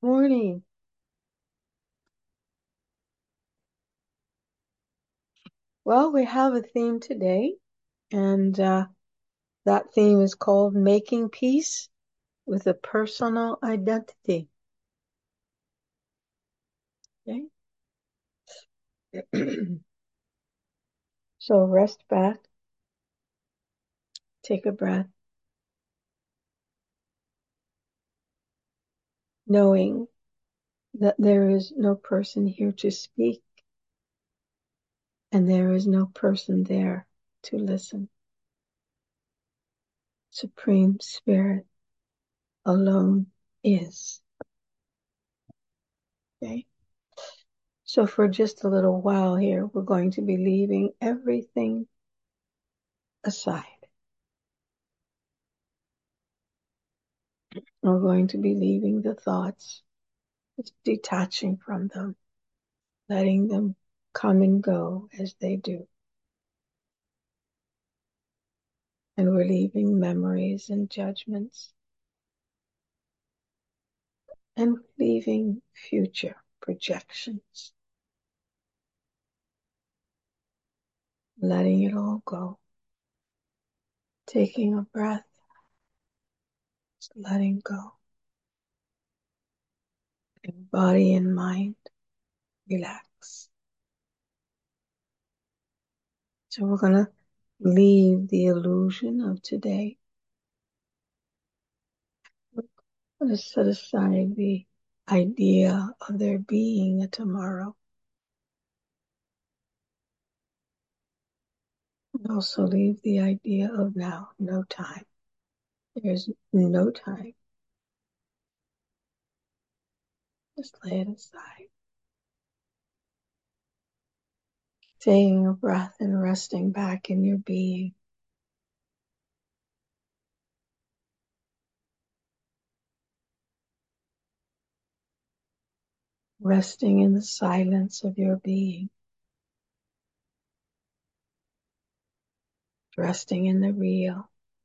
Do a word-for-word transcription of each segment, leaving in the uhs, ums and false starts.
Morning. Well, we have a theme today, and uh, that theme is called Making Peace with a Personal Identity. Okay? So rest back, take a breath, knowing that there is no person here to speak, and there is no person there to listen. Supreme Spirit alone is. Okay? So for just a little while here, we're going to be leaving everything aside. We're going to be leaving the thoughts, just detaching from them, letting them come and go as they do. And we're leaving memories and judgments, and leaving future projections, letting it all go. Taking a breath, just letting go. And body and mind relax. So we're going to leave the illusion of today. We're going to set aside the idea of there being a tomorrow. And also leave the idea of now, no time. There's no time. Just lay it aside. Taking a breath and resting back in your being. Resting in the silence of your being. Resting in the real.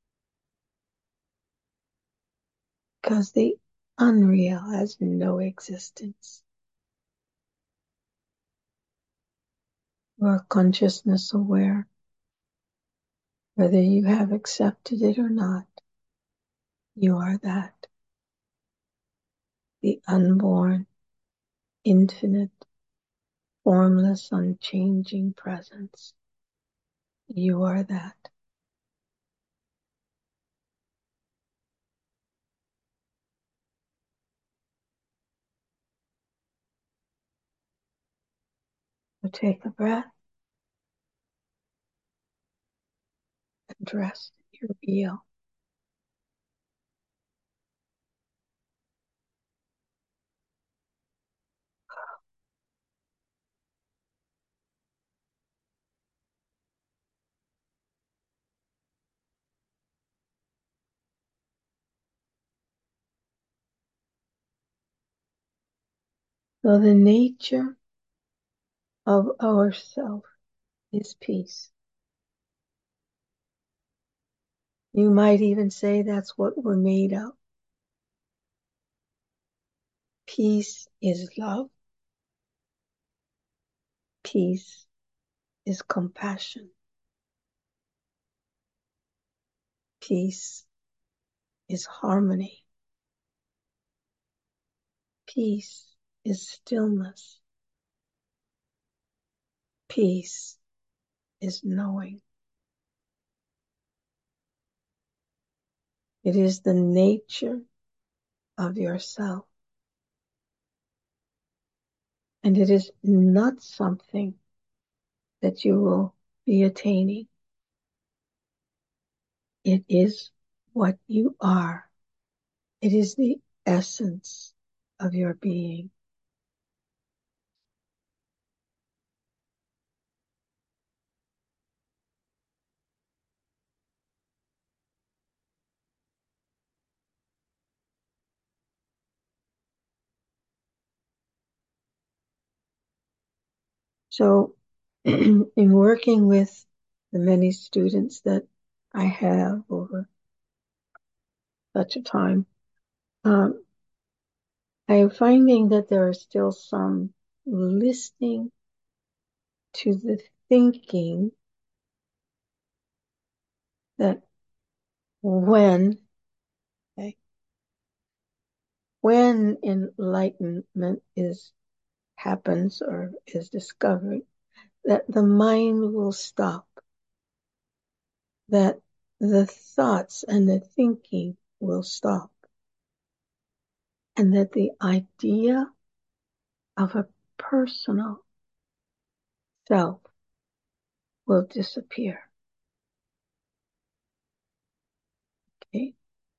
Because the unreal has no existence. You are consciousness aware, whether you have accepted it or not. You are that. The unborn, infinite, formless, unchanging presence. You are that. So take a breath and rest your real. So the nature of ourself is peace. You might even say that's what we're made of. Peace is love. Peace is compassion. Peace is harmony. Peace is stillness. Peace is knowing. It is the nature of yourself. And it is not something that you will be attaining. It is what you are. It is the essence of your being. So in working with the many students that I have over such a time, um, I am finding that there are still some listening to the thinking that when, okay, when enlightenment is happens or is discovered, that the mind will stop, that the thoughts and the thinking will stop, and that the idea of a personal self will disappear. Okay.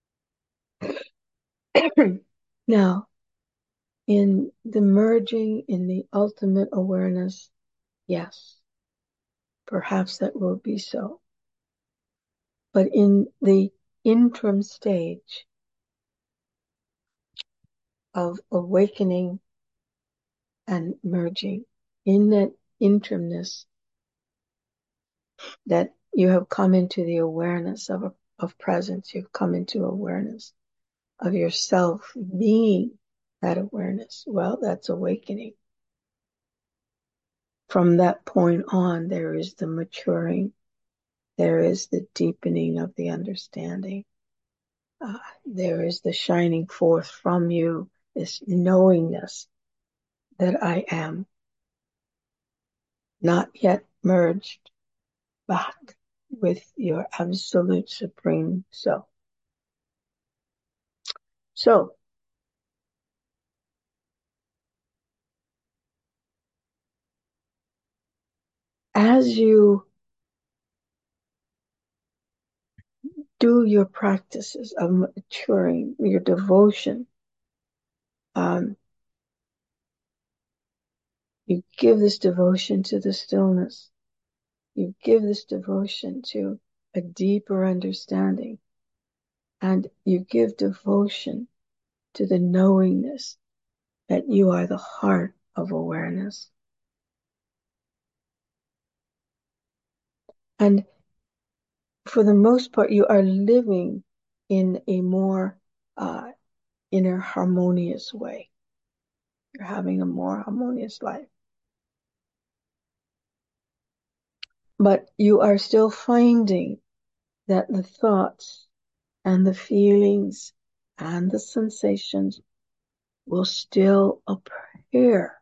Now, in the merging, in the ultimate awareness, yes, perhaps that will be so. But in the interim stage of awakening and merging, in that interimness, that you have come into the awareness of, of presence, you've come into awareness of yourself being that awareness. Well, that's awakening. From that point on, there is the maturing, there is the deepening of the understanding. Uh, there is the shining forth from you, this knowingness that I am not yet merged back with your absolute supreme self. So, as you do your practices of maturing, your devotion, um, you give this devotion to the stillness. You give this devotion to a deeper understanding. And you give devotion to the knowingness that you are the heart of awareness. And for the most part, you are living in a more uh, inner harmonious way. You're having a more harmonious life. But you are still finding that the thoughts and the feelings and the sensations will still appear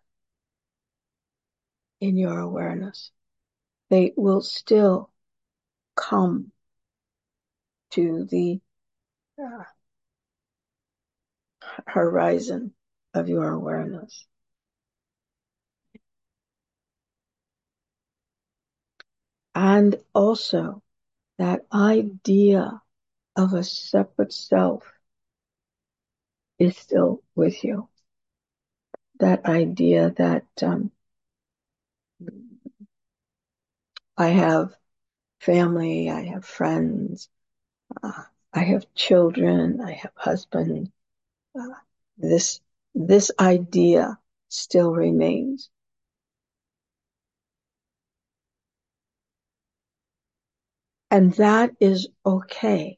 in your awareness. They will still come to the uh, horizon of your awareness. And also that idea of a separate self is still with you. That idea that um, I have family, I have friends, uh, I have children, I have husband. Uh, this this idea still remains. And that is okay.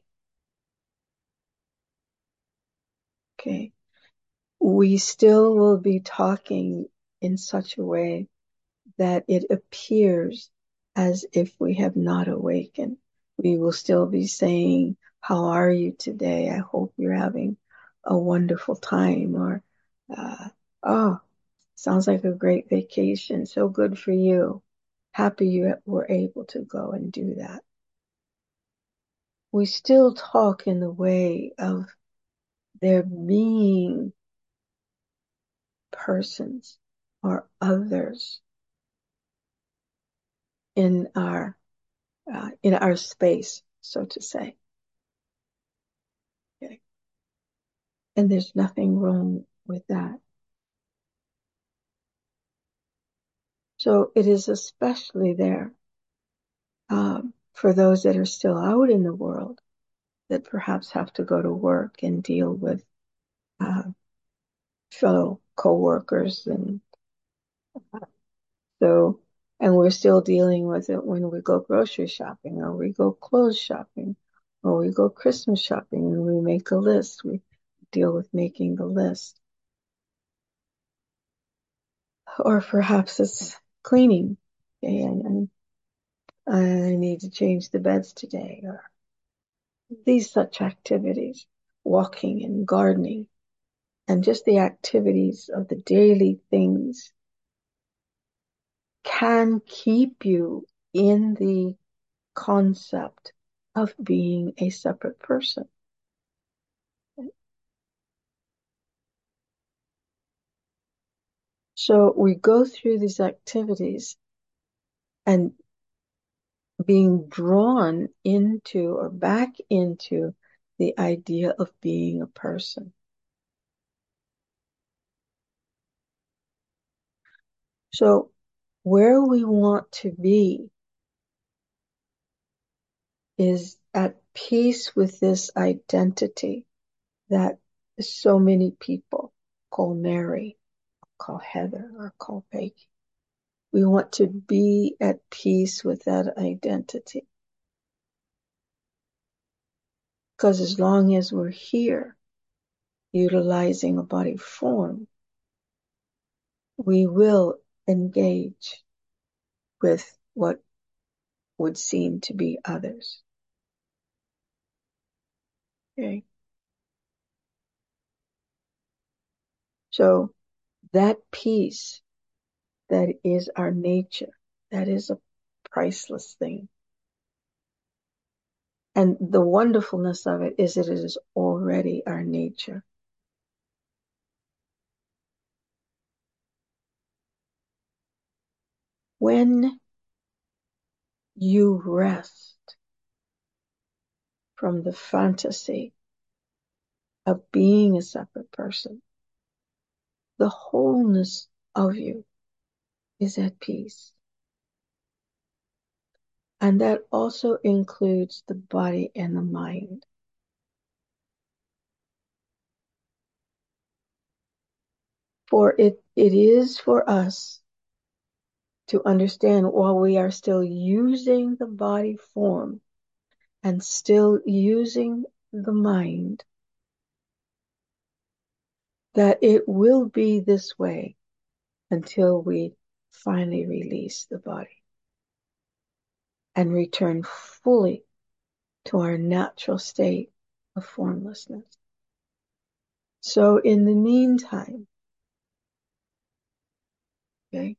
Okay. We still will be talking in such a way that it appears as if we have not awakened. We will still be saying, how are you today? I hope you're having a wonderful time. Or, uh, oh, sounds like a great vacation. So good for you. Happy you were able to go and do that. We still talk in the way of there being persons or others in our uh, in our space, so to say. Okay. And there's nothing wrong with that. So it is especially there um, for those that are still out in the world that perhaps have to go to work and deal with uh, fellow coworkers, and so, and we're still dealing with it when we go grocery shopping, or we go clothes shopping, or we go Christmas shopping, and we make a list. We deal with making the list. or perhaps it's cleaning. Okay, and, and I need to change the beds today, or these such activities, walking and gardening, and just the activities of the daily things can keep you in the concept of being a separate person. So we go through these activities and being drawn into or back into the idea of being a person. So where we want to be is at peace with this identity that so many people call Mary, call Heather, or call Peggy. We want to be at peace with that identity. Because as long as we're here, utilizing a body form, we will engage with what would seem to be others. Okay. So that peace that is our nature, that is a priceless thing. And the wonderfulness of it is that it is already our nature. When you rest from the fantasy of being a separate person, the wholeness of you is at peace. And that also includes the body and the mind. For it, it is for us to understand while we are still using the body form and still using the mind, that it will be this way until we finally release the body and return fully to our natural state of formlessness. So in the meantime, okay,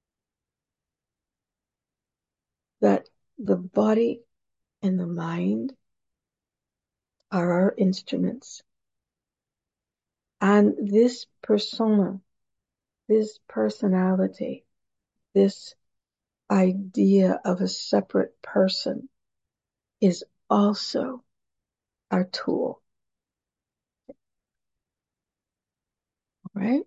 that the body and the mind are our instruments. And this persona, this personality, this idea of a separate person is also our tool. Right?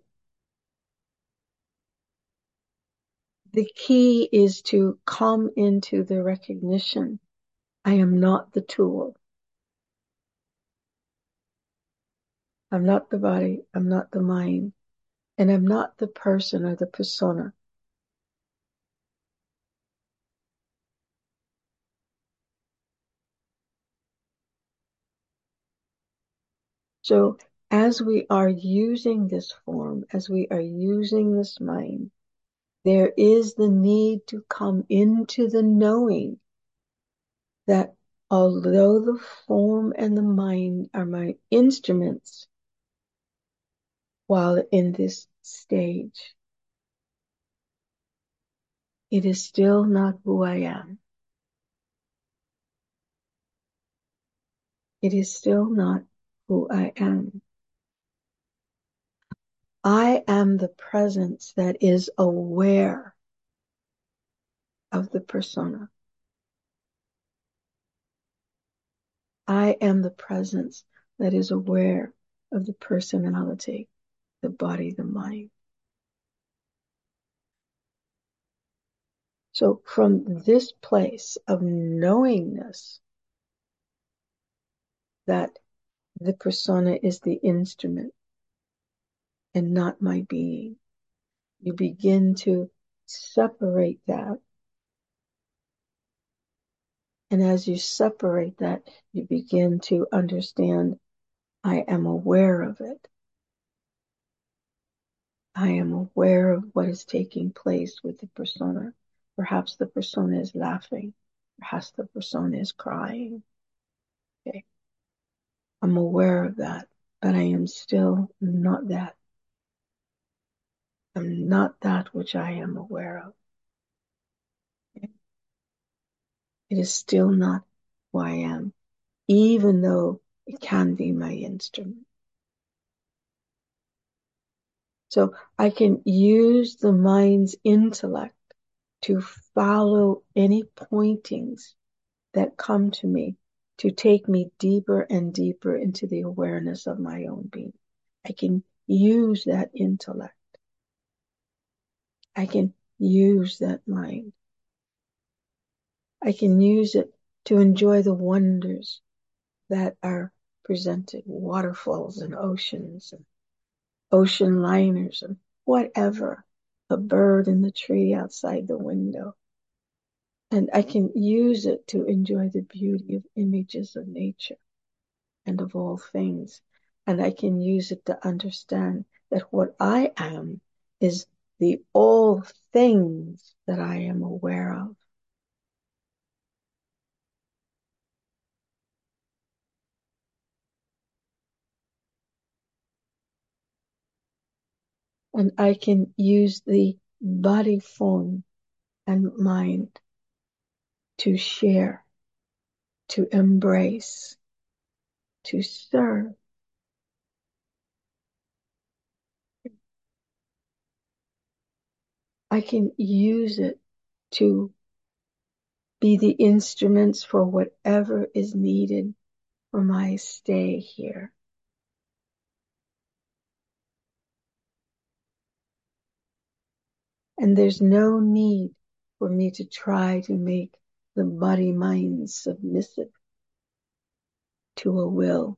The key is to come into the recognition, I am not the tool. I'm not the body, I'm not the mind, and I'm not the person or the persona. So as we are using this form, as we are using this mind, there is the need to come into the knowing that although the form and the mind are my instruments while in this stage, it is still not who I am. It is still not who I am. I am the presence that is aware of the persona. I am the presence that is aware of the personality, the body, the mind. So from this place of knowingness that the persona is the instrument and not my being, you begin to separate that. And as you separate that, you begin to understand, I am aware of it. I am aware of what is taking place with the persona. Perhaps the persona is laughing. Perhaps the persona is crying. Okay. I'm aware of that, but I am still not that. I'm not that which I am aware of. Okay. It is still not who I am, even though it can be my instrument. So I can use the mind's intellect to follow any pointings that come to me to take me deeper and deeper into the awareness of my own being. I can use that intellect. I can use that mind. I can use it to enjoy the wonders that are presented, waterfalls and oceans and ocean liners and whatever, a bird in the tree outside the window. And I can use it to enjoy the beauty of images of nature and of all things. And I can use it to understand that what I am is the all things that I am aware of. And I can use the body form and mind to share, to embrace, to serve. I can use it to be the instruments for whatever is needed for my stay here. And there's no need for me to try to make the body mind submissive to a will.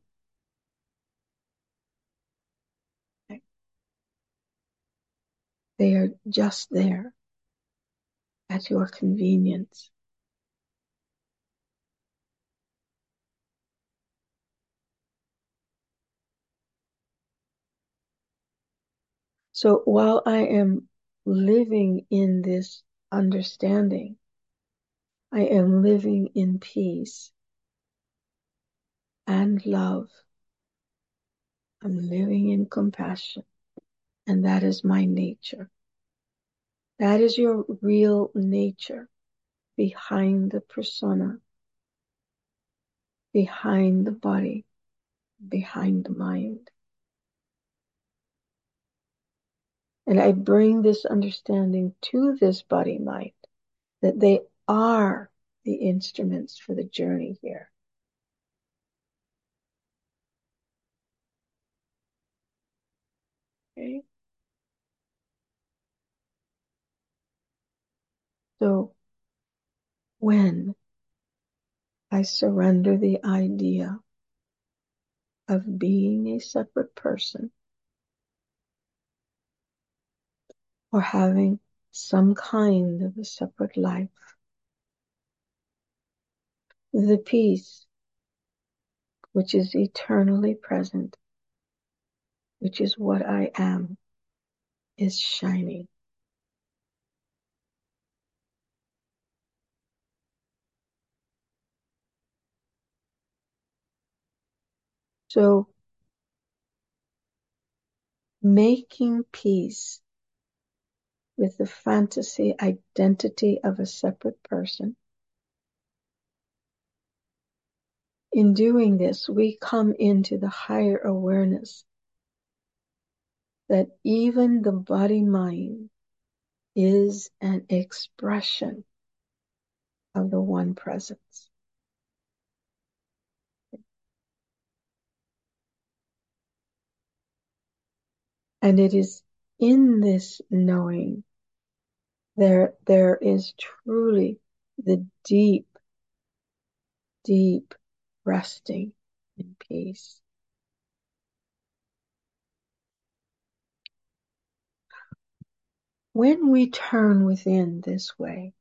They are just there at your convenience. So while I am living in this understanding, I am living in peace and love. I'm living in compassion, and that is my nature. That is your real nature behind the persona, behind the body, behind the mind. And I bring this understanding to this body mind that they are the instruments for the journey here. Okay? So when I surrender the idea of being a separate person or having some kind of a separate life, the peace which is eternally present, which is what I am, is shining. So making peace with the fantasy identity of a separate person. In doing this, we come into the higher awareness that even the body-mind is an expression of the one presence. And it is in this knowing there, there is truly the deep, deep resting in peace. When we turn within this way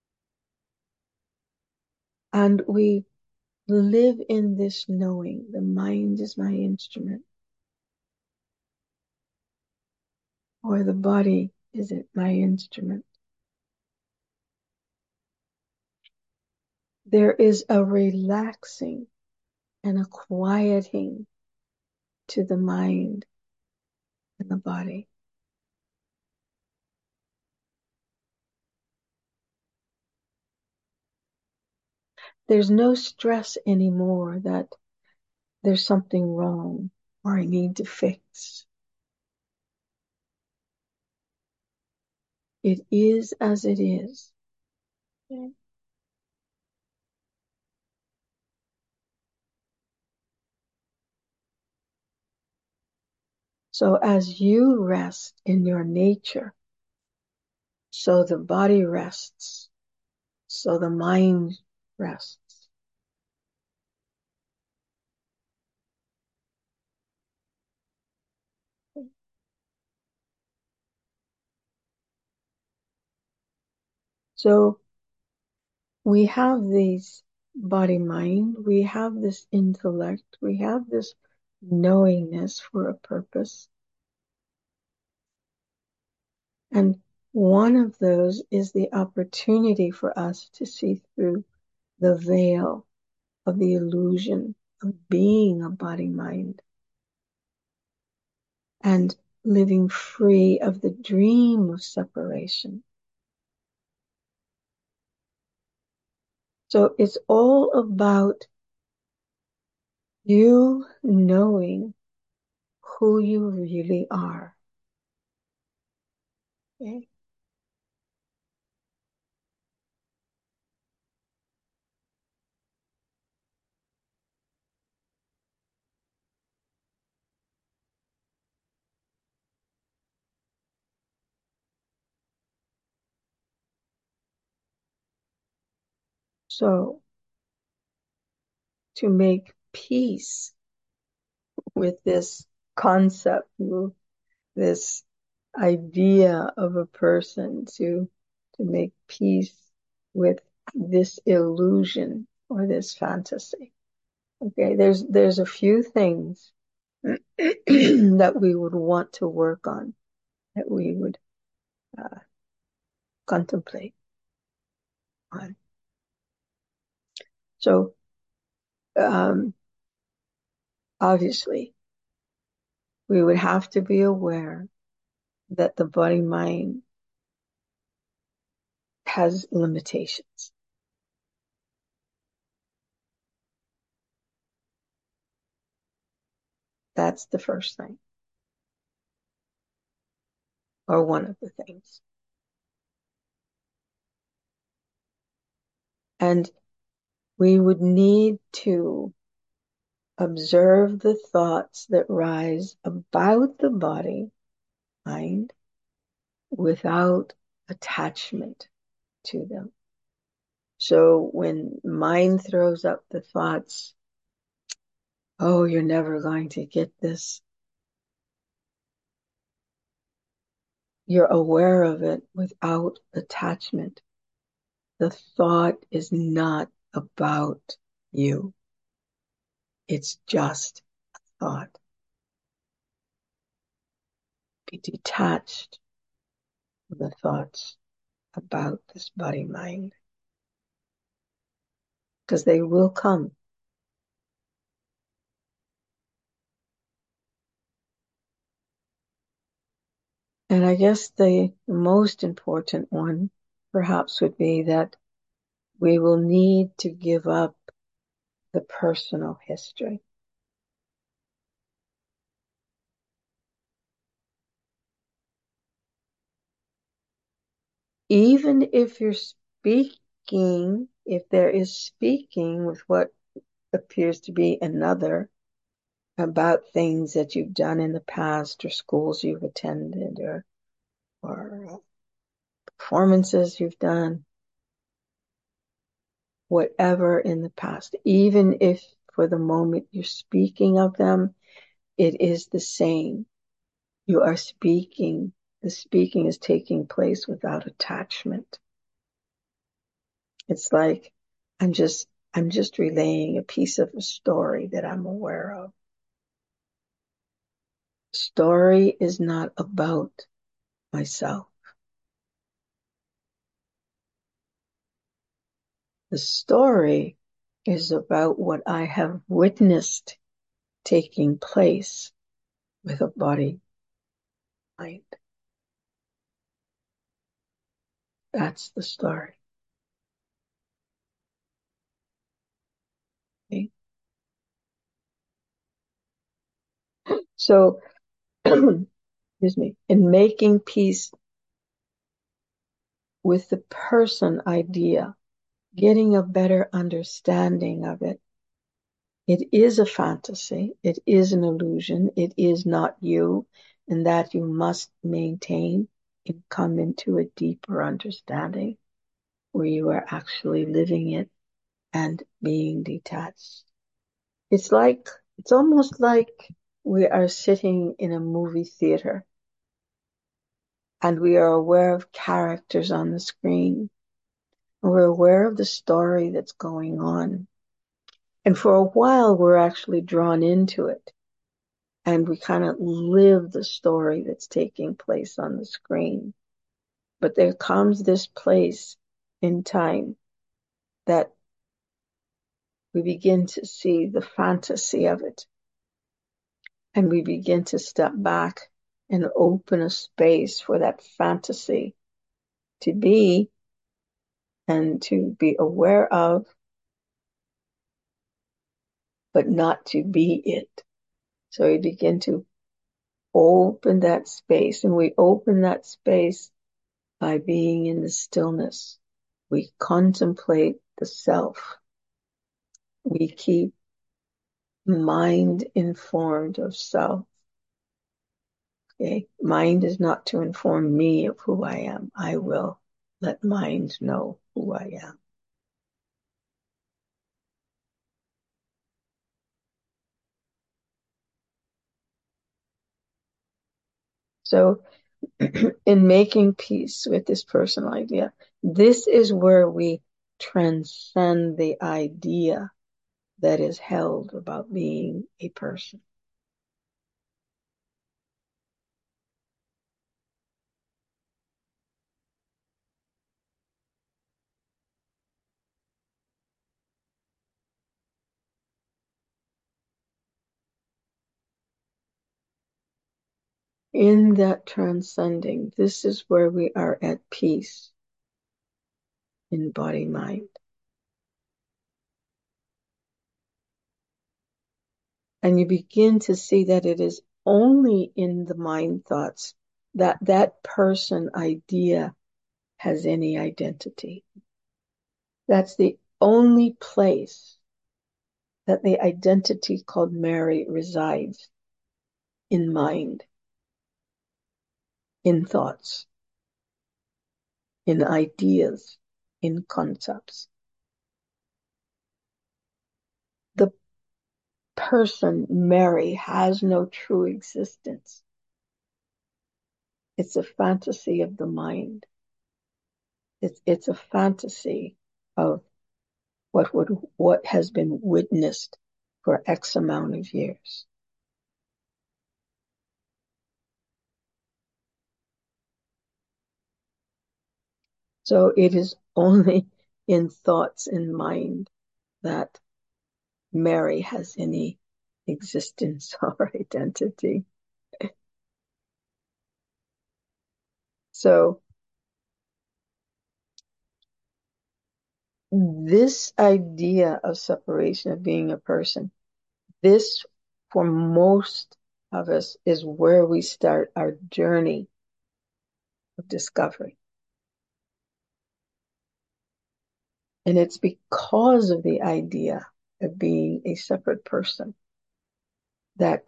and we live in this knowing, the mind is my instrument, or the body is it my instrument. There is a relaxing and a quieting to the mind and the body. There's no stress anymore that there's something wrong or I need to fix. It is as it is. Okay. So as you rest in your nature, so the body rests, so the mind rests. So we have these body mind, we have this intellect, we have this knowingness for a purpose. And one of those is the opportunity for us to see through the veil of the illusion of being a body mind and living free of the dream of separation. So it's all about you knowing who you really are. Okay? So to make peace with this concept, this idea of a person, to to make peace with this illusion or this fantasy. Okay, there's there's a few things that we would want to work on, that we would uh, contemplate on. So um, obviously, we would have to be aware that the body mind has limitations. That's the first thing, or one of the things. And we would need to observe the thoughts that rise about the body, mind, without attachment to them. So when mind throws up the thoughts, oh, you're never going to get this, you're aware of it without attachment. The thought is not about you. It's just a thought. Be detached from the thoughts about this body mind, because they will come. And I guess the most important one perhaps would be that we will need to give up the personal history. Even if you're speaking, if there is speaking with what appears to be another about things that you've done in the past, or schools you've attended, or or performances you've done, whatever in the past, even if for the moment you're speaking of them, it is the same. You are speaking, the speaking is taking place without attachment. It's like I'm just I'm just relaying a piece of a story that I'm aware of. Story is not about myself. The story is about what I have witnessed taking place with a body, mind. That's the story. Okay? So, excuse me, in making peace with the person idea, getting a better understanding of it, it is a fantasy. It is an illusion. It is not you, and that you must maintain and come into a deeper understanding where you are actually living it and being detached. It's like, it's almost like we are sitting in a movie theater and we are aware of characters on the screen. And we're aware of the story that's going on. And for a while, we're actually drawn into it. And we kind of live the story that's taking place on the screen. But there comes this place in time that we begin to see the fantasy of it. And we begin to step back and open a space for that fantasy to be and to be aware of, but not to be it. So we begin to open that space, and we open that space by being in the stillness. We contemplate the self. We keep mind informed of self. Okay? Mind is not to inform me of who I am. I will let mind know who I am. So in making peace with this personal idea, this is where we transcend the idea that is held about being a person. In that transcending, this is where we are at peace in body mind. And you begin to see that it is only in the mind thoughts that that person idea has any identity. That's the only place that the identity called Mary resides, in mind, in thoughts, in ideas, in concepts. The person Mary has no true existence. It's a fantasy of the mind. It's it's a fantasy of what would what has been witnessed for X amount of years. So it is only in thoughts and mind that Mary has any existence or identity. So this idea of separation, of being a person, this for most of us is where we start our journey of discovery. And it's because of the idea of being a separate person that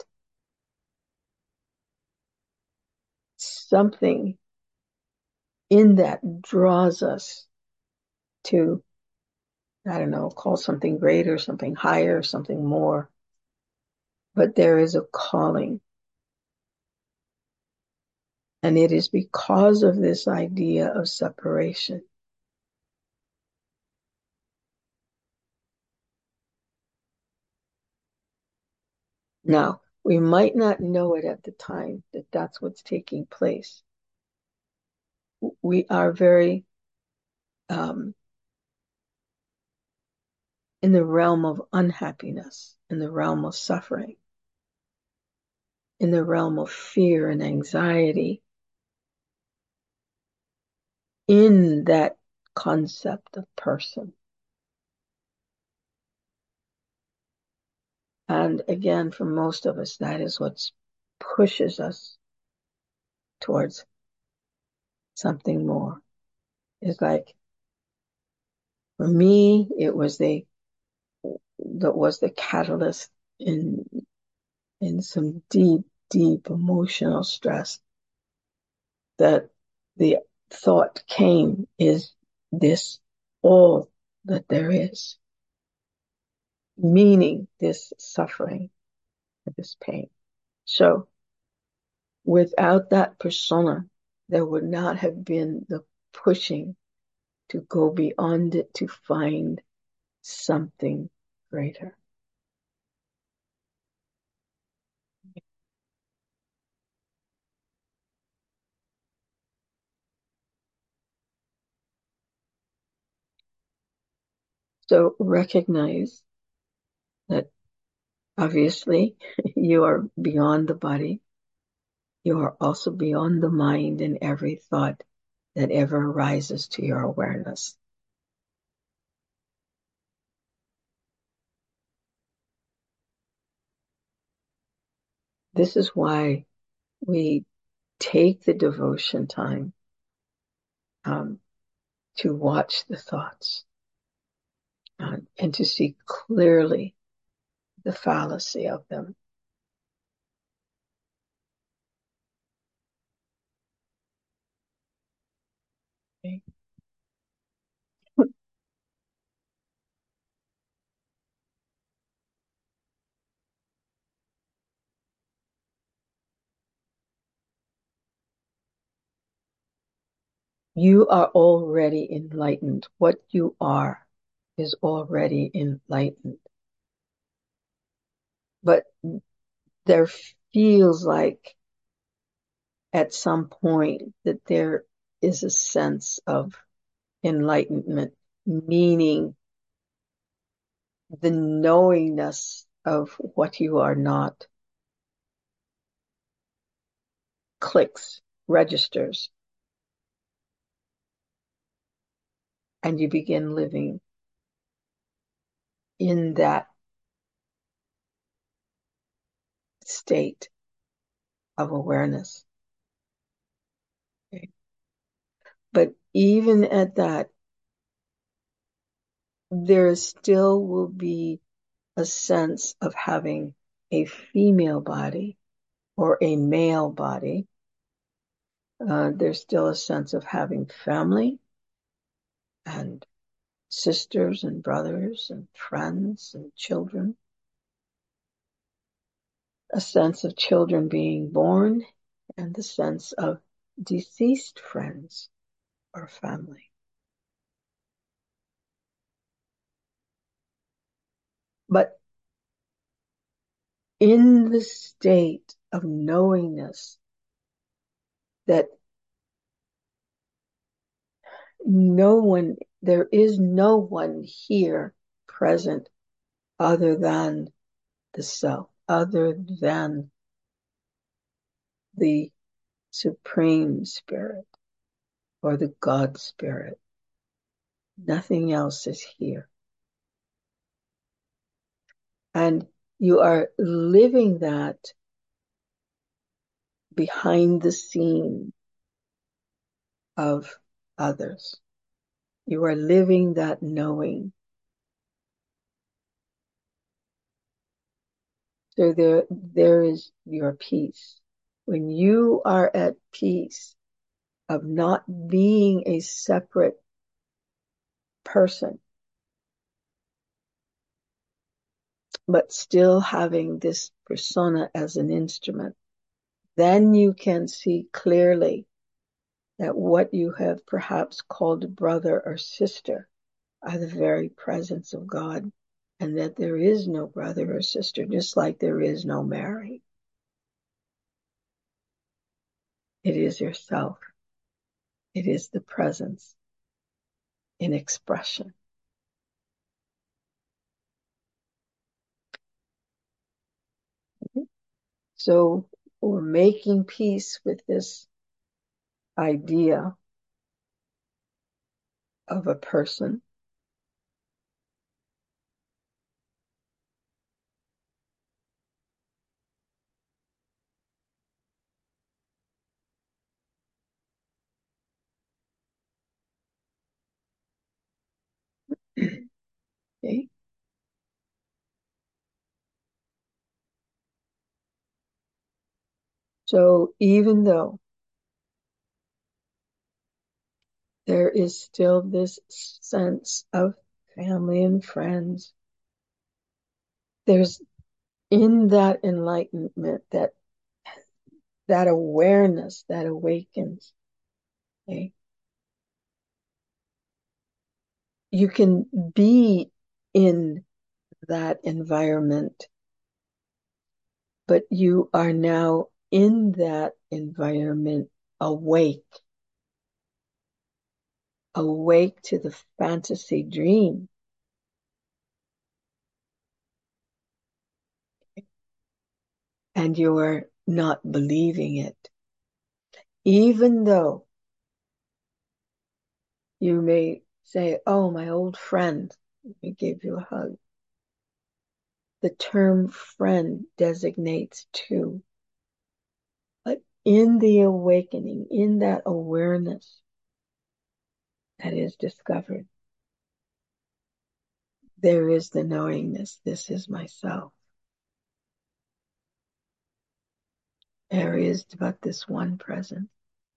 something in that draws us to, I don't know, call something greater, something higher, something more. But there is a calling. And it is because of this idea of separation. Now, we might not know it at the time that that's what's taking place, we are very um, in the realm of unhappiness, in the realm of suffering, in the realm of fear and anxiety, in that concept of person. And again, for most of us, that is what pushes us towards something more. It's like, for me, it was the, that was the catalyst in, in some deep, deep emotional stress, that the thought came, is this all that there is? Meaning this suffering, this pain. So without that persona, there would not have been the pushing to go beyond it, to find something greater. So recognize that obviously you are beyond the body. You are also beyond the mind and every thought that ever arises to your awareness. This is why we take the devotion time um, to watch the thoughts uh, and to see clearly the fallacy of them. Okay. You are already enlightened. What you are is already enlightened. But there feels like at some point that there is a sense of enlightenment, meaning the knowingness of what you are not clicks, registers, and you begin living in that state of awareness. Okay. But even at that, there still will be a sense of having a female body or a male body. Uh, there's still a sense of having family and sisters and brothers and friends and children. A sense of children being born and the sense of deceased friends or family. But in the state of knowingness that no one, there is no one here present other than the self, other than the Supreme Spirit or the God Spirit. Nothing else is here. And you are living that behind the scene of others. You are living that knowing. So there, there is your peace. When you are at peace of not being a separate person, but still having this persona as an instrument, then you can see clearly that what you have perhaps called brother or sister are the very presence of God, and that there is no brother or sister, just like there is no Mary. It is yourself. It is the presence in expression. So we're making peace with this idea of a person. Okay. So even though there is still this sense of family and friends, there's in that enlightenment, that that awareness that awakens. Okay? You can be in that environment, but you are now in that environment awake, awake to the fantasy dream. And you are not believing it. Even though you may say, oh, my old friend, I gave you a hug. The term friend designates two. But in the awakening, in that awareness that is discovered, there is the knowingness, this is myself. There is but this one present.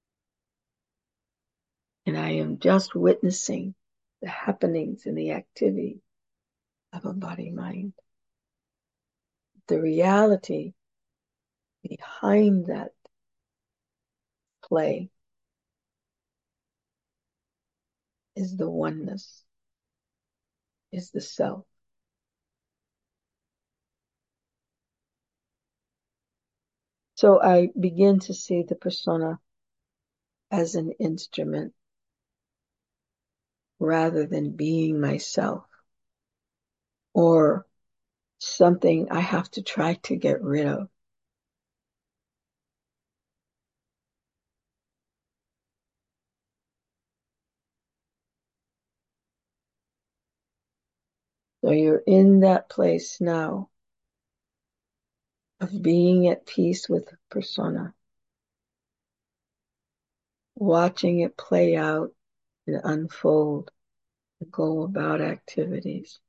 And I am just witnessing the happenings and the activity of a body-mind. The reality behind that play is the oneness, is the self. So I begin to see the persona as an instrument rather than being myself or something I have to try to get rid of. So you're in that place now of being at peace with persona, watching it play out and unfold, and go about activities.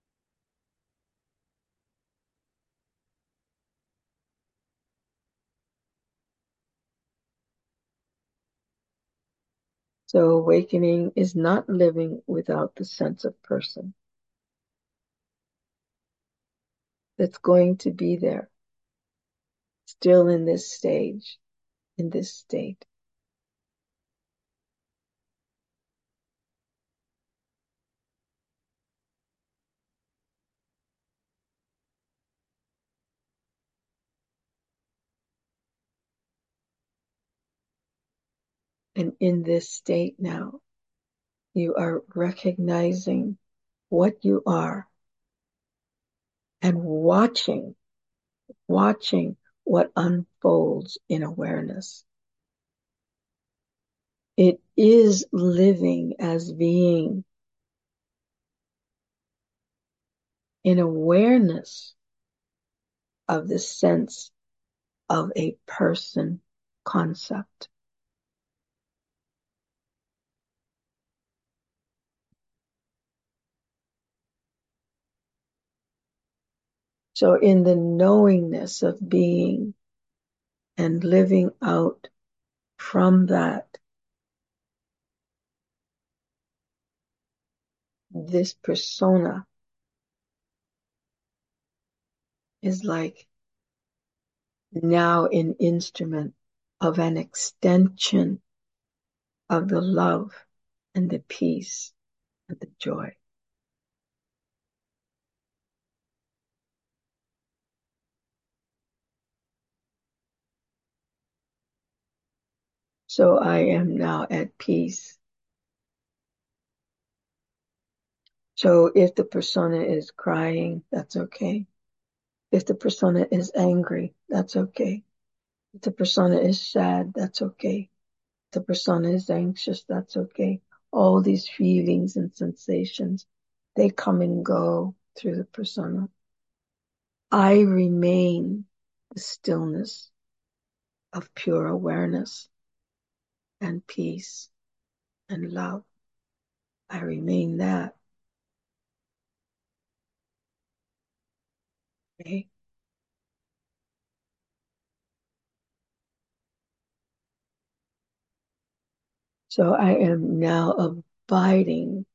So awakening is not living without the sense of person. That's going to be there, still in this stage, in this state. And in this state now, you are recognizing what you are and watching, watching what unfolds in awareness. It is living as being in awareness of the sense of a person concept. So in the knowingness of being and living out from that, this persona is like now an instrument of an extension of the love and the peace and the joy. So I am now at peace. So if the persona is crying, that's okay. If the persona is angry, that's okay. If the persona is sad, that's okay. If the persona is anxious, that's okay. All these feelings and sensations, they come and go through the persona. I remain the stillness of pure awareness and peace and love. I remain that. Okay? So I am now abiding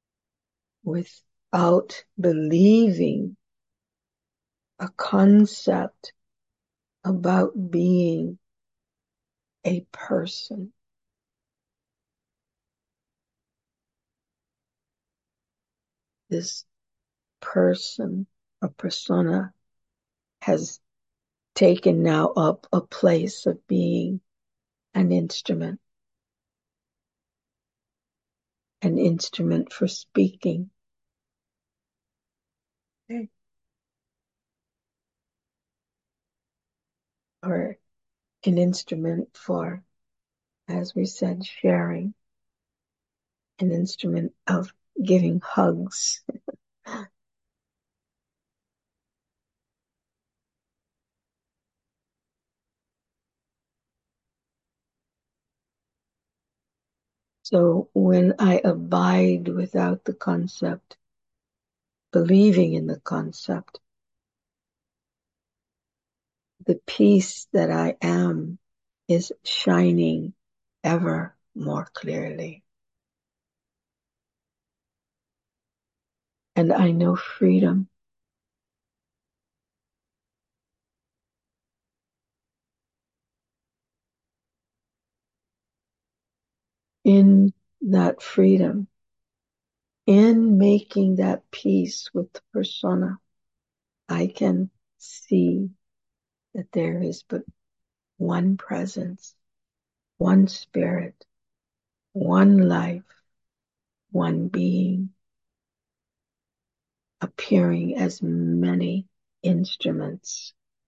without believing a concept about being a person. This person, a persona, has taken now up a place of being an instrument, an instrument for speaking. Okay. Or an instrument for, as we said, sharing, an instrument of giving hugs. So when I abide without the concept, believing in the concept, the peace that I am is shining ever more clearly. And I know freedom. In that freedom, in making that peace with the persona, I can see that there is but one presence, one spirit, one life, one being, appearing as many instruments.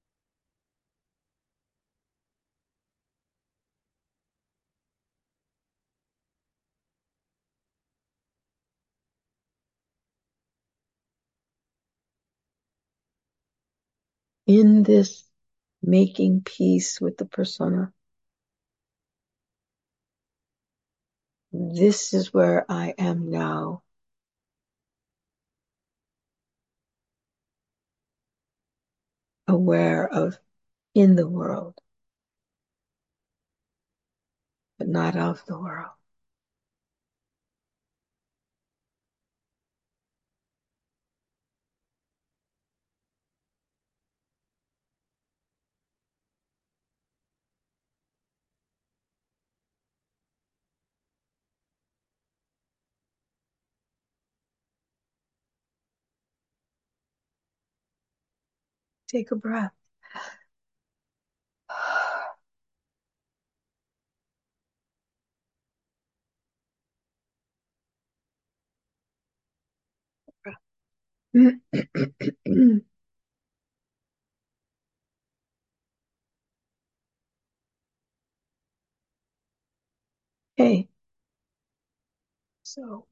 In this making peace with the persona, this is where I am now, aware of in the world, but not of the world. Take a breath. Okay, so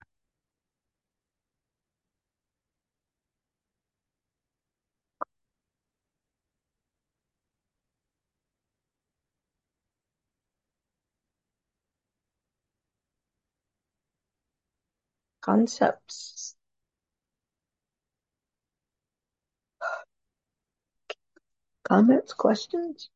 concepts, comments, questions?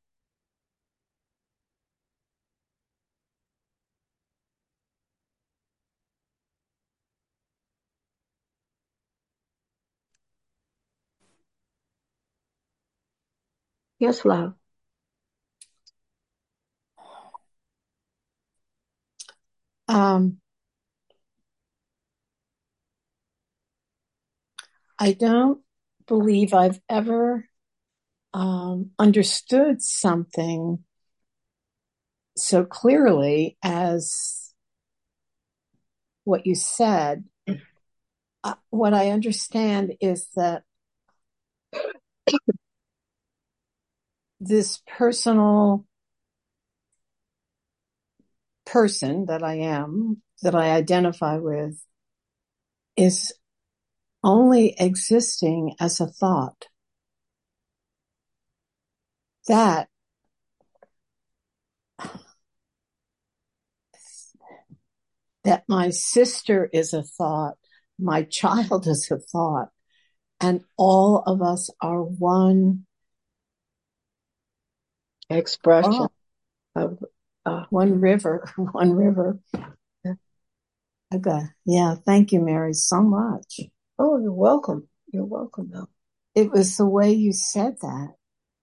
Yes, love. Um, I don't believe I've ever um, understood something so clearly as what you said, uh, what I understand is that this personal person that I am, that I identify with, is only existing as a thought. That that my sister is a thought, my child is a thought, and all of us are one Expression oh, of, uh, one river, one river. Okay. Yeah. Thank you, Mary, so much. oh, you're welcome. You're welcome, though. It was the way you said that.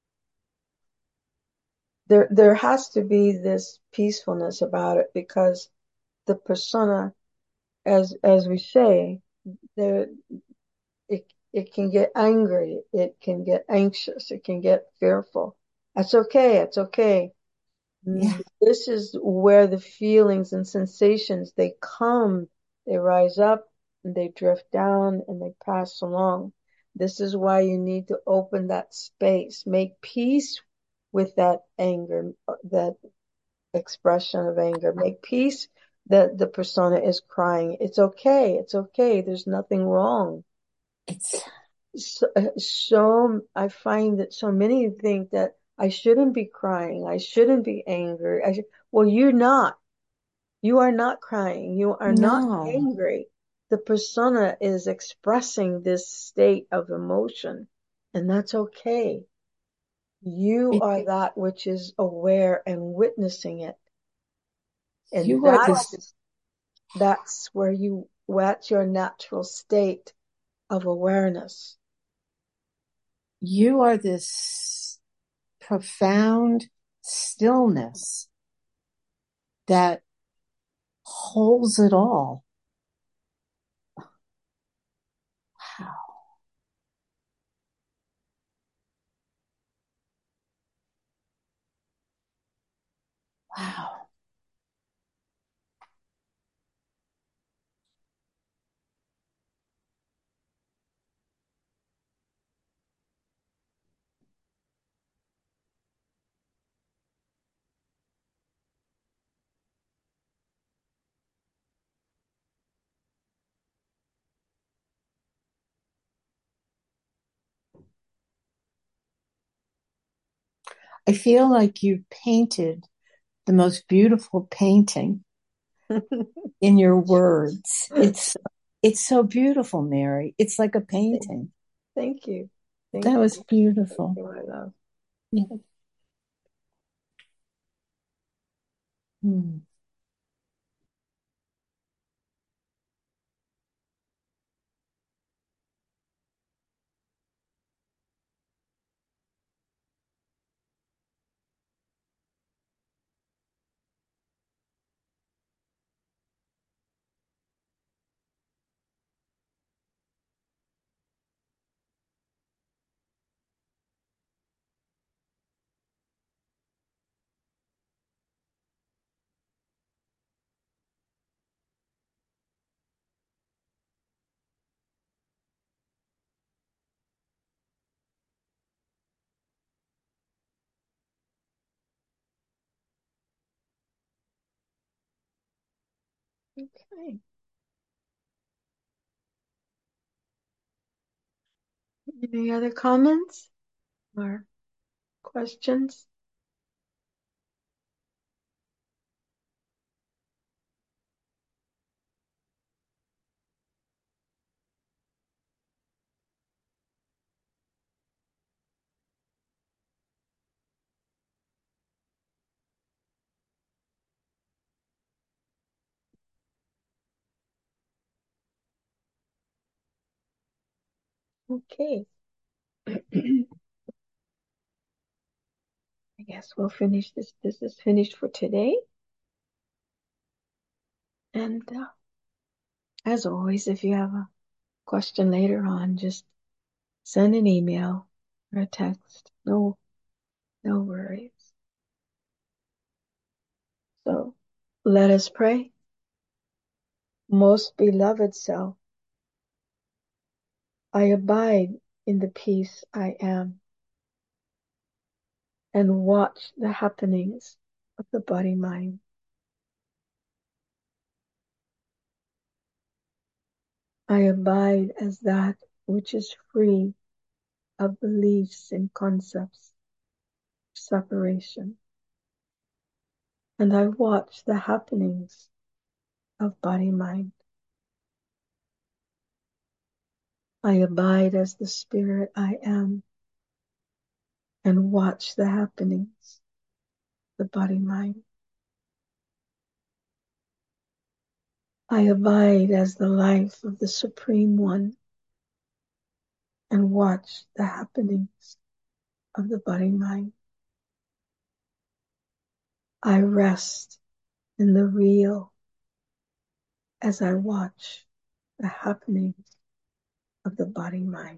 There, there has to be this peacefulness about it because the persona, as as we say, there it it can get angry, it can get anxious, it can get fearful. That's okay. It's okay. Yeah. This is where the feelings and sensations, they come, they rise up, and they drift down, and they pass along. This is why you need to open that space, make peace with that anger, that expression of anger, make peace that the persona is crying. It's okay. It's okay. There's nothing wrong. It's So, so I find that so many think that I shouldn't be crying. I shouldn't be angry. I should, well, you're not. You are not crying. You are not no. angry. The persona is expressing this state of emotion, and that's okay. You It, are that which is aware and witnessing it. And you are that this is, that's where you, that's your natural state of awareness. you are this profound stillness that holds it all. Wow. Wow. I feel like you painted the most beautiful painting in your words. It's it's so beautiful, Mary. It's like a painting. Thank you. Thank That you. was Thank beautiful. you, my love. Yeah. Hmm. Okay. Any other comments or questions? Okay. I guess we'll finish this. This is finished for today. And uh, as always, if you have a question later on, just send an email or a text. No, no worries. So let us pray. Most beloved self, I abide in the peace I am and watch the happenings of the body-mind. I abide as that which is free of beliefs and concepts of separation, and I watch the happenings of body-mind. I abide as the spirit I am and watch the happenings of the body-mind. I abide as the life of the Supreme One and watch the happenings of the body-mind. I rest in the real as I watch the happenings of the body-mind.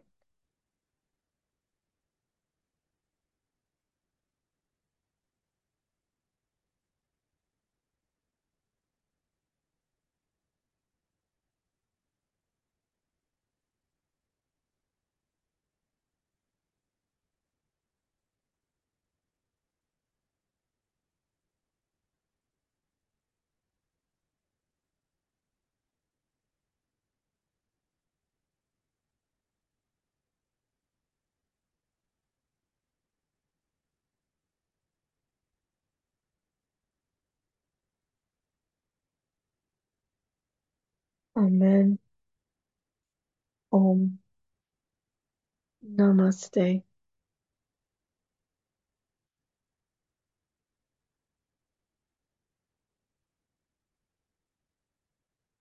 Amen. Om. Namaste.